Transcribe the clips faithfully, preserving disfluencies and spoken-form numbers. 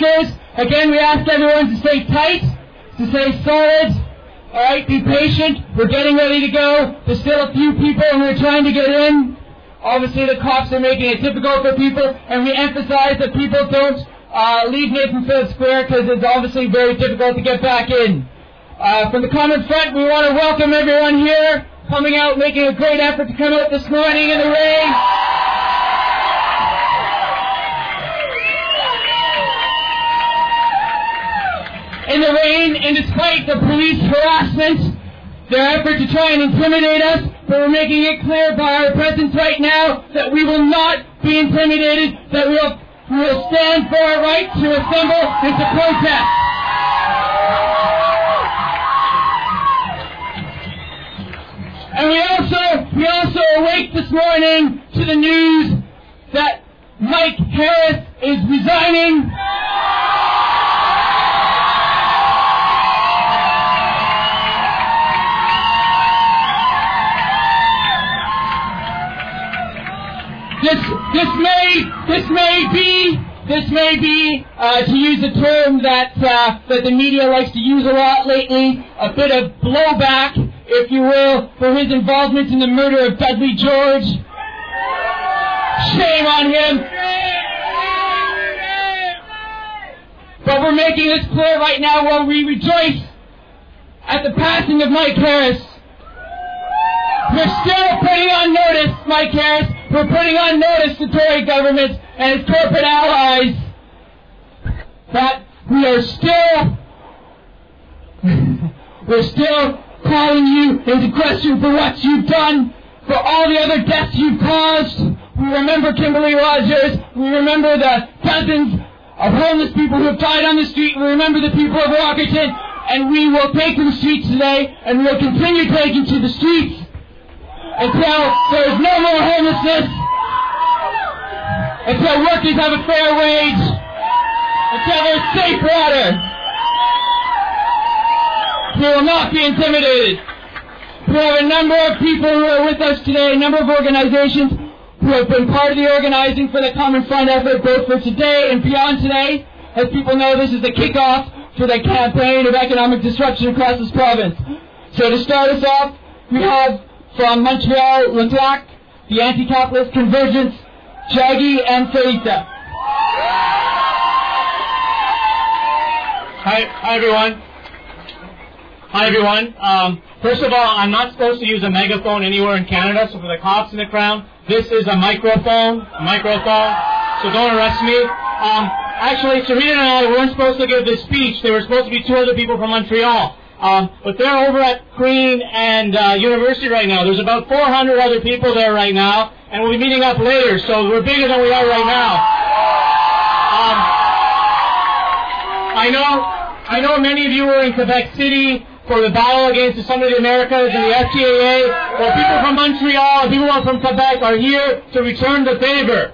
members. Again, we ask everyone to stay tight, to stay solid. All right, be patient. We're getting ready to go. There's still a few people, and we're trying to get in. Obviously, the cops are making it difficult for people, and we emphasize that people don't uh, leave Nathan Phillips Square because it's obviously very difficult to get back in. Uh, from the Common Front, we want to welcome everyone here, coming out, making a great effort to come out this morning in the rain. In the rain, and despite the police harassment, their effort to try and intimidate us, but we're making it clear by our presence right now that we will not be intimidated, that we will, we will stand for our right to assemble and to protest. And we also, we also awake this morning to the news that Mike Harris is resigning. This, this may, this may be, this may be, uh, to use a term that, uh, that the media likes to use a lot lately, a bit of blowback, if you will, for his involvement in the murder of Dudley George. Shame on him. But we're making this clear right now while we rejoice at the passing of Mike Harris. We're still putting on notice, Mike Harris, we're putting on notice to Tory government and its corporate allies that we are still, we're still calling you into question for what you've done, for all the other deaths you've caused. We remember Kimberly Rogers, we remember the dozens of homeless people who have died on the street, we remember the people of Rockerton, and we will take to the streets today, and we will continue taking to the streets until there is no more homelessness, until workers have a fair wage, until there's safe water. We will not be intimidated. We have a number of people who are with us today, a number of organizations who have been part of the organizing for the Common Front effort, both for today and beyond today. As people know, this is the kickoff for the campaign of economic disruption across this province. So to start us off, we have from Montreal, Leclerc, the Anti-Capitalist Convergence, Jaggy and Sarita. Hi, hi everyone. Hi everyone. Um, first of all, I'm not supposed to use a megaphone anywhere in Canada, so for the cops in the crowd, this is a microphone, a microphone, so don't arrest me. Um, actually, Sarita and I weren't supposed to give this speech. There were supposed to be two other people from Montreal. Um, but they're over at Queen and uh, University right now. There's about four hundred other people there right now, and we'll be meeting up later, so we're bigger than we are right now. Um, I know, I know many of you were in Quebec City for the battle against the Summit of the Americas and the F T A A. Well, people from Montreal and people from Quebec are here to return the favor.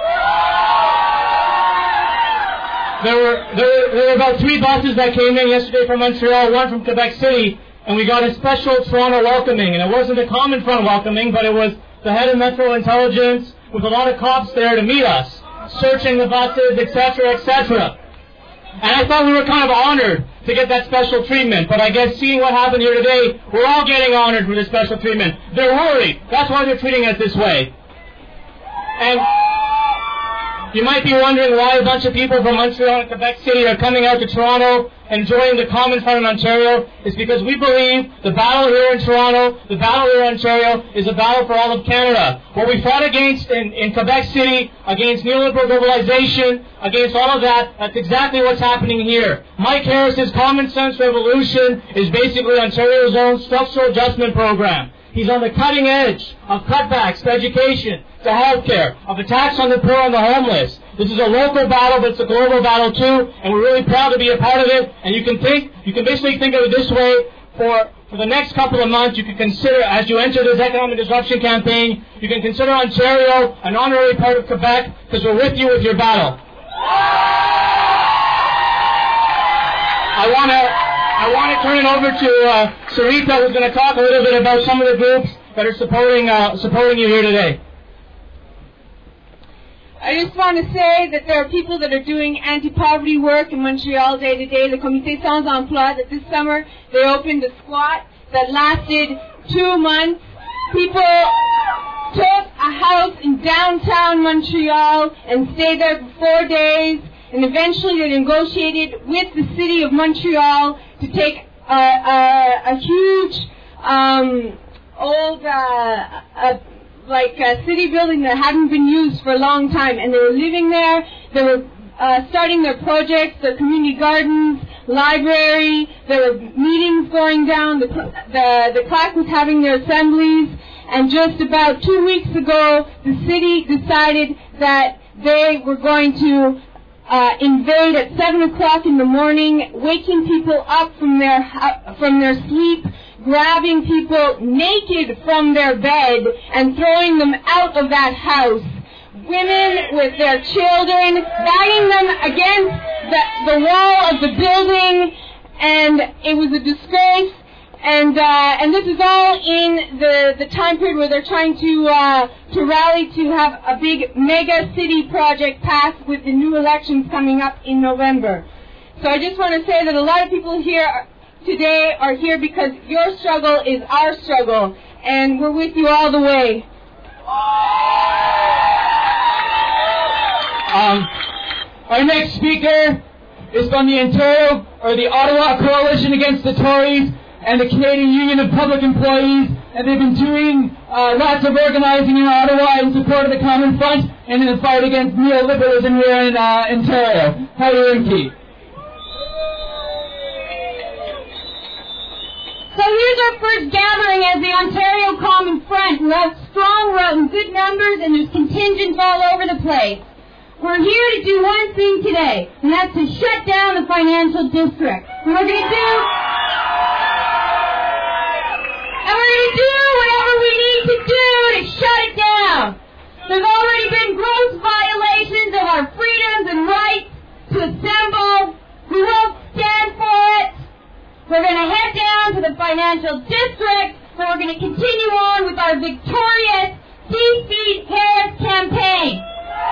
There were, there, there were about three buses that came in yesterday from Montreal, one from Quebec City, and we got a special Toronto welcoming. And it wasn't a Common Front welcoming, but it was the head of Metro Intelligence with a lot of cops there to meet us, searching the buses, et cetera, et cetera. And I thought we were kind of honored to get that special treatment. But I guess seeing what happened here today, we're all getting honored for this special treatment. They're worried. That's why they're treating us this way. And you might be wondering why a bunch of people from Montreal and Quebec City are coming out to Toronto and joining the Common Front in Ontario. It's because we believe the battle here in Toronto, the battle here in Ontario, is a battle for all of Canada. What we fought against in, in Quebec City, against neoliberal globalization, against all of that, that's exactly what's happening here. Mike Harris's Common Sense Revolution is basically Ontario's own structural adjustment program. He's on the cutting edge of cutbacks to education, to healthcare, of attacks on the poor and the homeless. This is a local battle, but it's a global battle too, and we're really proud to be a part of it. And you can think, you can basically think of it this way: for for the next couple of months, you can consider, as you enter this economic disruption campaign, you can consider Ontario an honorary part of Quebec, because we're with you with your battle. I want to. I want to turn it over to uh, Sarita, who's going to talk a little bit about some of the groups that are supporting uh, supporting you here today. I just want to say that there are people that are doing anti-poverty work in Montreal day to day. The Comité Sans Emploi, that this summer they opened a squat that lasted two months. People took a house in downtown Montreal and stayed there for four days, and eventually they negotiated with the city of Montreal to take a, a, a huge um, old uh, a, like a city building that hadn't been used for a long time, and they were living there. They were uh, starting their projects, their community gardens, library. There were meetings going down. The the, the claque was having their assemblies, and just about two weeks ago, the city decided that they were going to uh, invade at seven o'clock in the morning, waking people up from their uh, from their sleep, grabbing people naked from their bed and throwing them out of that house. Women with their children, banging them against the, the wall of the building, and it was a disgrace. And uh, and this is all in the, the time period where they're trying to uh, to rally to have a big mega city project passed with the new elections coming up in November. So I just want to say that a lot of people here are, today are here because your struggle is our struggle, and we're with you all the way. Um, our next speaker is from the Ontario, or the Ottawa Coalition Against the Tories, and the Canadian Union of Public Employees, and they've been doing uh, lots of organizing in Ottawa in support of the Common Front and in the fight against neoliberalism here in uh, Ontario. How are you doing, Keith? So here's our first gathering as the Ontario Common Front. We're out strong, we're out in good numbers, and there's contingents all over the place. We're here to do one thing today, and that's to shut down the financial district. And we're going to do... And we're going to do whatever we need to do to shut it down. There's already been gross violations of our freedoms and rights to assemble. We won't stand for it. We're going to head down to the financial district, and we're going to continue on with our victorious Defeat Harris campaign.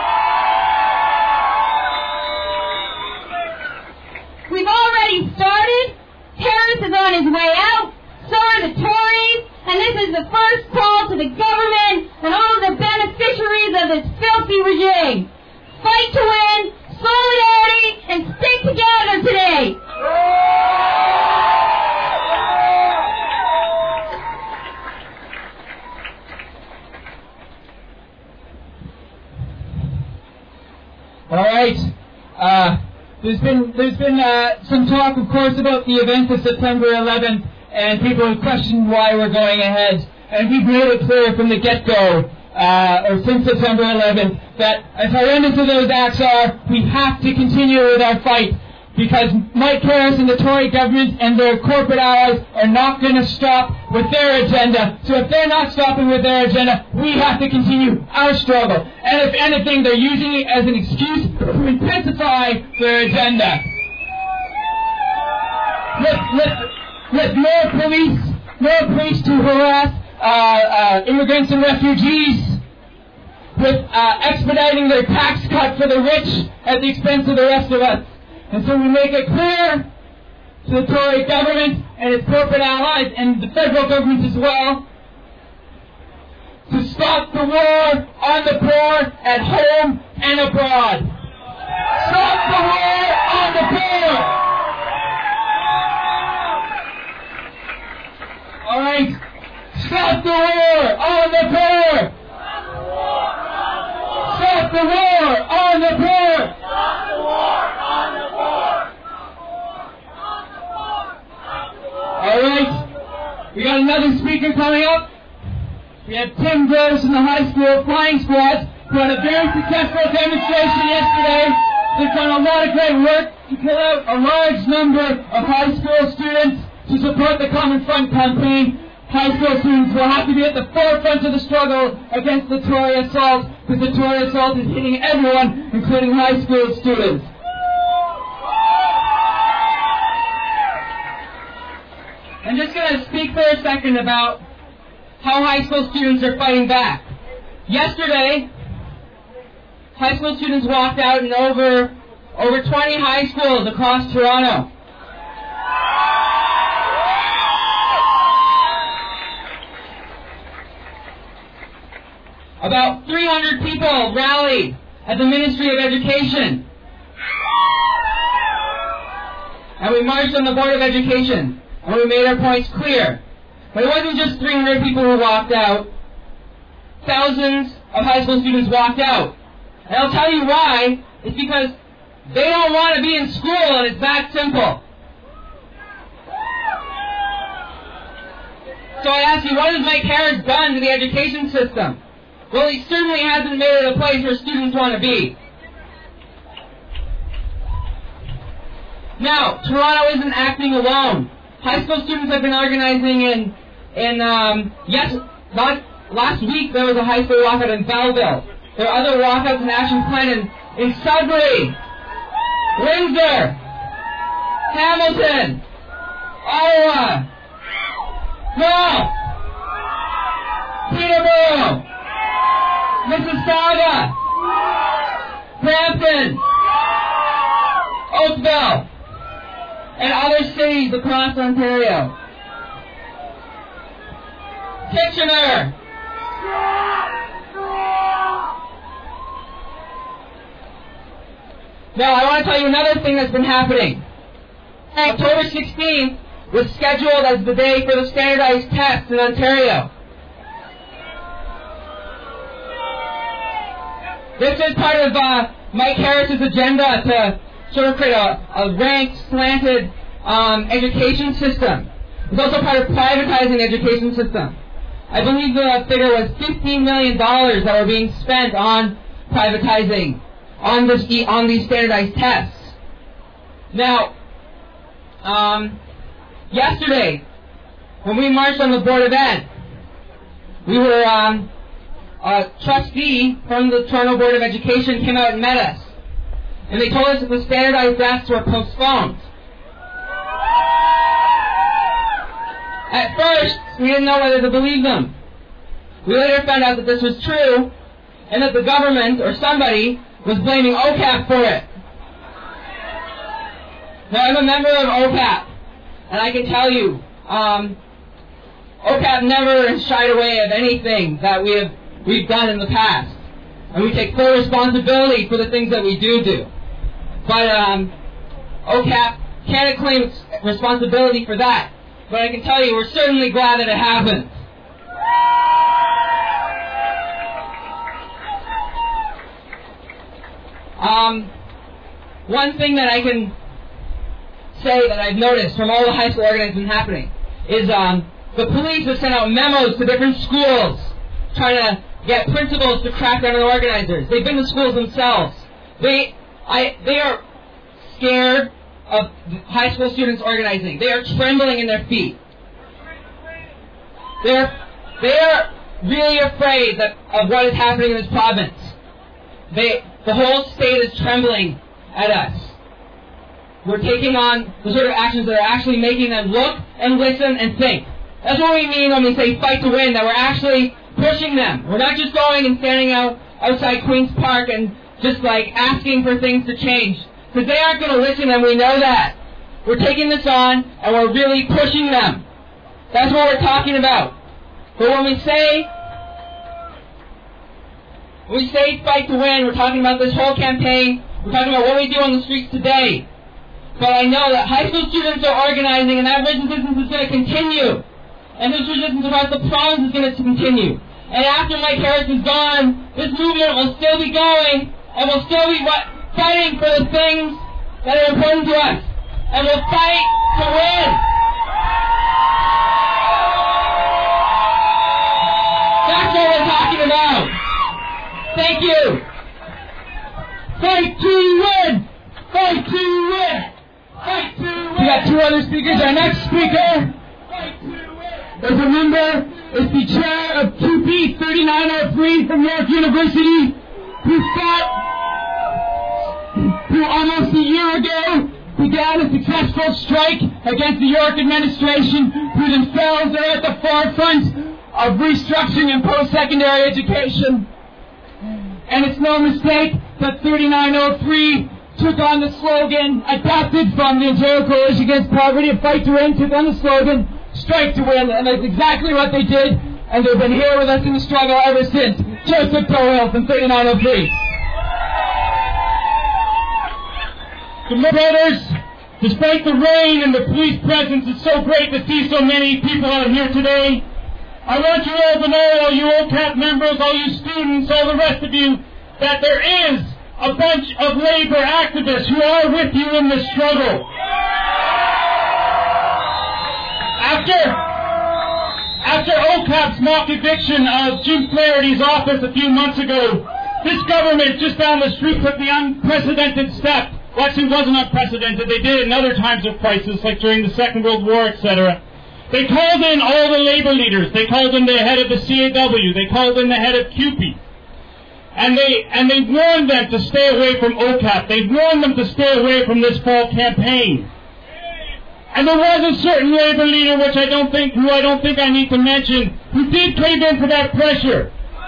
We've already started. Harris is on his way out. So are the Tories. And this is the first call to the government and all the beneficiaries of this filthy regime. Fight to win, solidarity, and stick together today. All right. Uh, there's been there's been uh, some talk, of course, about the events of September eleventh, and people have questioned why we're going ahead. And we've made it clear from the get-go, uh, or since September eleventh, that as horrendous as those acts are, we have to continue with our fight, because Mike Harris and the Tory government and their corporate allies are not going to stop with their agenda. So if they're not stopping with their agenda, we have to continue our struggle. And if anything, they're using it as an excuse to intensify their agenda. With, with, with more police, more police to harass uh, uh, immigrants and refugees, with uh, expediting their tax cut for the rich at the expense of the rest of us. And so we make it clear to the Tory government and its corporate allies and the federal government as well to stop the war on the poor at home and abroad. Stop the war on the poor! All right. Stop the war on the poor! Stop the war on the poor! Stop the war on the poor! All right. We got another speaker coming up. We have Tim Gross from the high school flying squad, who had a very successful demonstration yesterday. They've done a lot of great work to pull out a large number of high school students to support the Common Front campaign. High school students will have to be at the forefront of the struggle against the Tory assault, because the Tory assault is hitting everyone, including high school students. I'm just going to speak for a second about how high school students are fighting back. Yesterday, high school students walked out in over, over twenty high schools across Toronto. About three hundred people rallied at the Ministry of Education. And we marched on the Board of Education, and we made our points clear. But it wasn't just three hundred people who walked out. Thousands of high school students walked out. And I'll tell you why. It's because they don't want to be in school, and it's that simple. So I ask you, what has Mike Harris done to the education system? Well, he certainly hasn't made it a place where students want to be. Now, Toronto isn't acting alone. High school students have been organizing in, in um, yes, not, last week there was a high school walkout in Belleville. There are other walkouts and action planned in, in Sudbury, Windsor, Hamilton, Ottawa, Guelph, Peterborough, Mississauga, Brampton, Oakville, and other cities across Ontario. Kitchener. Now, I want to tell you another thing that's been happening. October sixteenth was scheduled as the day for the standardized tests in Ontario. This is part of uh, Mike Harris's agenda to sort of create a, a ranked, slanted um, education system. It's also part of privatizing the education system. I believe the figure was fifteen million dollars that were being spent on privatizing on this on these standardized tests. Now, um, yesterday, when we marched on the Board of Ed, we were um, a trustee from the Toronto Board of Education came out and met us. And they told us that the standardized tests were postponed. At first, we didn't know whether to believe them. We later found out that this was true, and that the government, or somebody, was blaming O C A P for it. Now, I'm a member of O C A P, and I can tell you, um, O C A P never has shied away of anything that we have, we've done in the past. And we take full responsibility for the things that we do do. But um, O C A P can't claim responsibility for that. But I can tell you, we're certainly glad that it happened. Um, one thing that I can say that I've noticed from all the high school organizing happening is um, the police have sent out memos to different schools trying to get principals to crack down on the organizers. They've been to schools themselves. They, I, they are scared of high school students organizing. They are trembling in their feet. They're, they are really afraid that, of what is happening in this province. They, the whole state is trembling at us. We're taking on the sort of actions that are actually making them look and listen and think. That's what we mean when we say fight to win, that we're actually pushing them. We're not just going and standing out outside Queen's Park and just like asking for things to change. Because they aren't going to listen, and we know that. We're taking this on, and we're really pushing them. That's what we're talking about. But when we say, when we say fight to win, we're talking about this whole campaign. We're talking about what we do on the streets today. But I know that high school students are organizing, and that resistance is going to continue. And this resistance across the province is going to continue. And after Mike Harris is gone, this movement will still be going, and we'll still be fighting for the things that are important to us. And we'll fight to win. That's what we're talking about. Thank you. Fight to win. Fight to win. Fight to win. We got two other speakers. Our next speaker is a member, is the chair of two P thirty-nine oh three from York University, who fought, who almost a year ago began a successful strike against the York administration, who themselves are at the forefront of restructuring in post-secondary education. And it's no mistake that thirty-nine oh three took on the slogan, adapted from the Ontario Coalition Against Poverty, a fight to win, took on the slogan, strike to win, and that's exactly what they did, and they've been here with us in the struggle ever since. Joseph Doyle from thirty-nine oh three. Good brothers, despite the rain and the police presence, it's so great to see so many people out here today. I want you all to know, all you O C A P members, all you students, all the rest of you, that there is a bunch of labor activists who are with you in this struggle. After, after O C A P's mock eviction of Jim Flaherty's office a few months ago, this government just down the street took the unprecedented step. Well, actually, it wasn't unprecedented. They did it in other times of crisis, like during the Second World War, et cetera. They called in all the labor leaders. They called in the head of the C A W. They called in the head of C U P E. And they and they warned them to stay away from O C A P. They warned them to stay away from this fall campaign. And there was a certain labor leader, which I don't think, who I don't think I need to mention, who did cave in to that pressure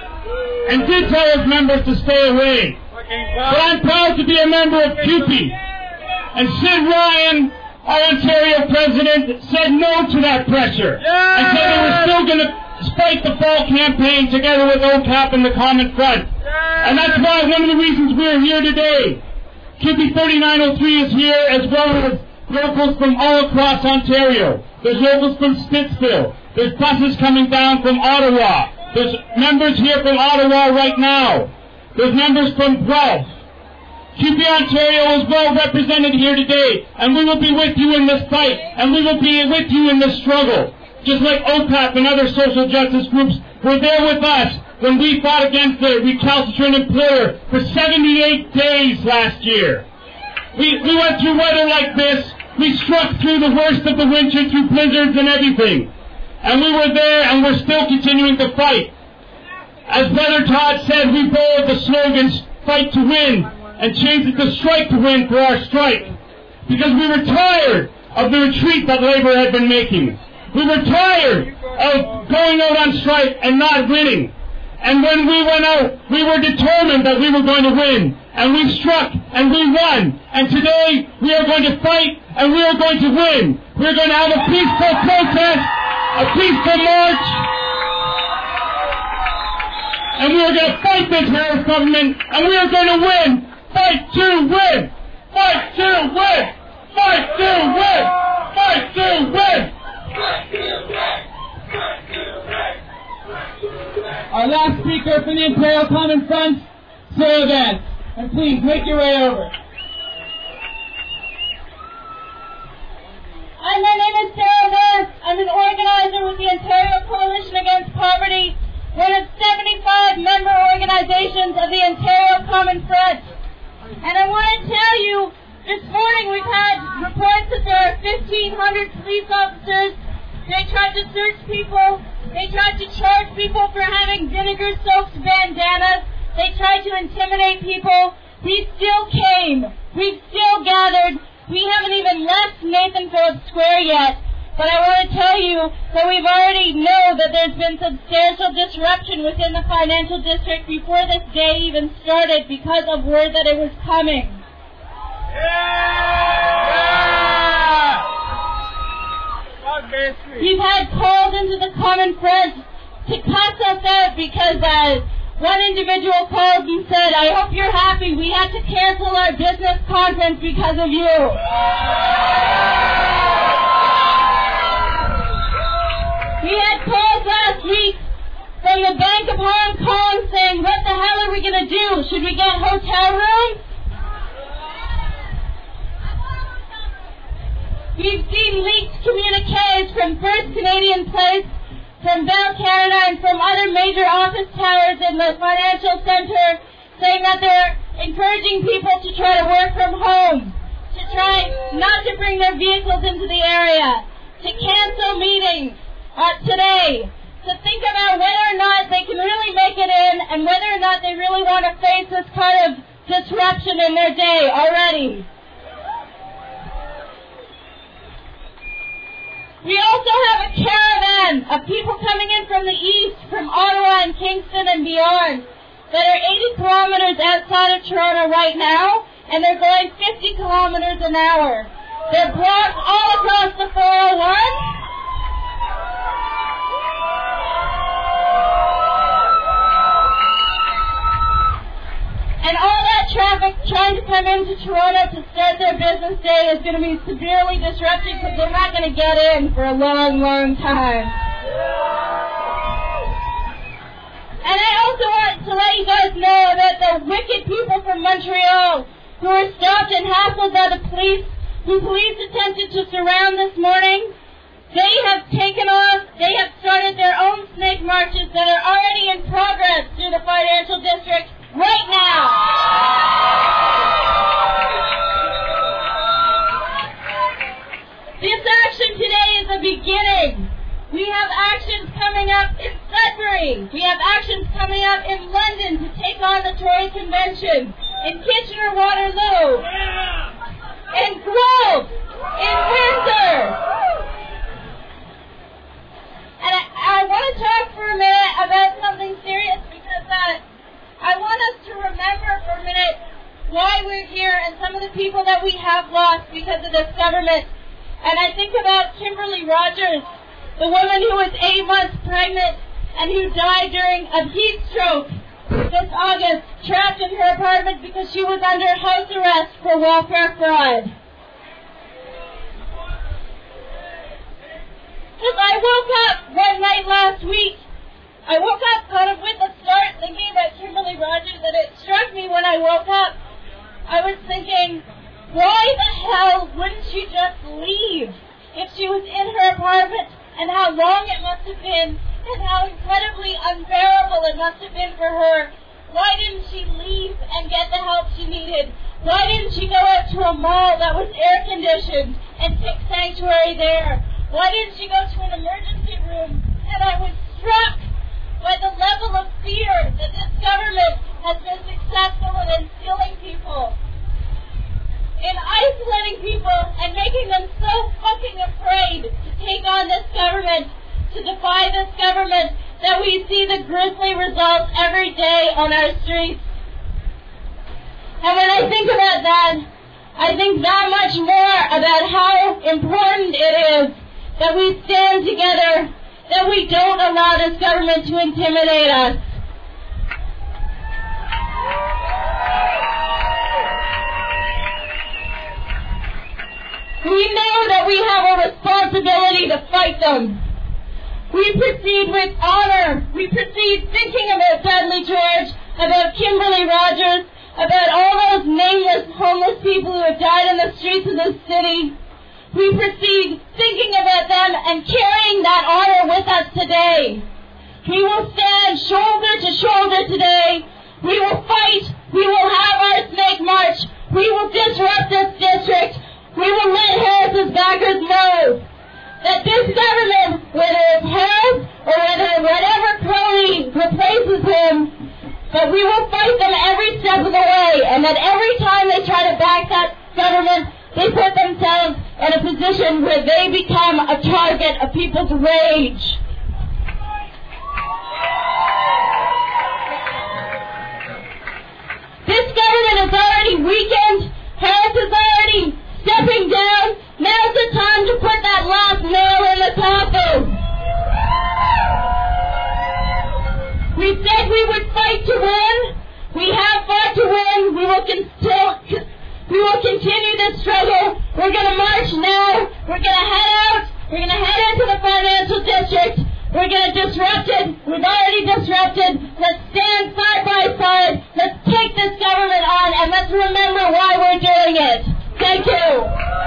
and did tell his members to stay away. But I'm proud to be a member of C U P E. And Sid Ryan, our Ontario president, said no to that pressure. And said they were still going to fight the fall campaign together with O C A P and the Common Front. And that's why one of the reasons we're here today. C U P E thirty-nine oh three is here, as well as locals from all across Ontario. There's locals from Stittsville. There's buses coming down from Ottawa. There's members here from Ottawa right now. There's members from Guelph. C U P E Ontario is well represented here today, and we will be with you in this fight, and we will be with you in this struggle. Just like O C A P and other social justice groups were there with us when we fought against the recalcitrant employer for seventy-eight days last year. We, we went through weather like this. We struck through the worst of the winter, through blizzards and everything. And we were there, and we're still continuing to fight. As Brother Todd said, we borrowed the slogans, fight to win, and changed it to strike to win for our strike. Because we were tired of the retreat that Labour had been making. We were tired of going out on strike and not winning. And when we went out, we were determined that we were going to win. And we struck, and we won. And today, we are going to fight, and we are going to win. We are going to have a peaceful protest, a peaceful march, and we are going to fight this Harris government, and we are going to win. Fight to win! Fight to win! Fight to win! Fight to win! Our last speaker from the Ontario Common Front, Sarah Vance. And please, make your way over. Hi, my name is Sarah Vance. I'm an organizer with the Ontario Coalition Against Poverty, one of seventy-five member organizations of the Ontario Common Front. And I want to tell you, this morning we've had reports that there are fifteen hundred police officers. They tried to search people. They tried to charge people for having vinegar-soaked bandanas. They tried to intimidate people. We still came. We've still gathered. We haven't even left Nathan Phillips Square yet. But I want to tell you that we've already know that there's been substantial disruption within the financial district before this day even started because of word that it was coming. Yeah! We've had calls into the Common Front to cuss us out because uh, one individual called and said, I hope you're happy. We had to cancel our business conference because of you. We had calls last week from the Bank of Hong Kong saying, what the hell are we going to do? Should we get hotel rooms? We've seen leaked communiques from First Canadian Place, from Bell Canada, and from other major office towers in the financial centre saying that they're encouraging people to try to work from home, to try not to bring their vehicles into the area, to cancel meetings uh, today, to think about whether or not they can really make it in and whether or not they really want to face this kind of disruption in their day already. We also have a caravan of people coming in from the east, from Ottawa and Kingston and beyond, that are eighty kilometers outside of Toronto right now, and they're going fifty kilometers an hour. They're blocked all across the four oh one. And all that traffic trying to come into Toronto to start their business day is going to be severely disrupted because they're not going to get in for a long, long time. And I also want to let you guys know about the wicked people from Montreal who were stopped and hassled by the police, who police attempted to surround this morning. They have taken off, they have started their own snake marches that are already in progress through the financial district right now. This action today is a beginning. We have actions coming up in Sudbury. We have actions coming up in London to take on the Tory Convention, in Kitchener-Waterloo, in Grove, in Windsor. And I, I want to talk for a minute about something serious because uh, I want us to remember for a minute why we're here and some of the people that we have lost because of this government. And I think about Kimberly Rogers, the woman who was eight months pregnant and who died during a heat stroke this August, trapped in her apartment because she was under house arrest for welfare fraud. Because I woke up one night last week, I woke up kind of with a start thinking about Kimberly Rogers, and it struck me when I woke up. I was thinking, why the hell wouldn't she just leave if she was in her apartment? And how long it must have been, and how incredibly unbearable it must have been for her. Why didn't she leave and get the help she needed? Why didn't she go out to a mall that was air-conditioned and take sanctuary there? Why didn't she go to an emergency room? And I was struck by the level of fear that this government has been successful in instilling people, in isolating people and making them so fucking afraid to take on this government, to defy this government, that we see the grisly results every day on our streets. And when I think about that, I think that much more about how important it is that we stand together, that we don't allow this government to intimidate us. We know that we have a responsibility to fight them. We proceed with honor. We proceed thinking about Dudley George, about Kimberly Rogers, about all those nameless homeless people who have died in the streets of this city. We proceed thinking about them and carrying that honor with us today. We will stand shoulder to shoulder today. We will fight. We will have our snake march. We will disrupt this district. We will let Harris's backers know that this government, whether it's Harris or whether whatever crony replaces him, that we will fight them every step of the way, and that every time they try to back that government, they put themselves in a position where they become a target of people's rage. This government is already weakened. Harris is already stepping down. Now's the time to put that last nail in the coffin. We said we would fight to win. We have fought to win. We will continue. We will continue this struggle. We're going to march now. We're going to head out. We're going to head into the financial district. We're going to disrupt it. We've already disrupted. Let's stand side by side. Let's take this government on, and let's remember why we're doing it. Thank you.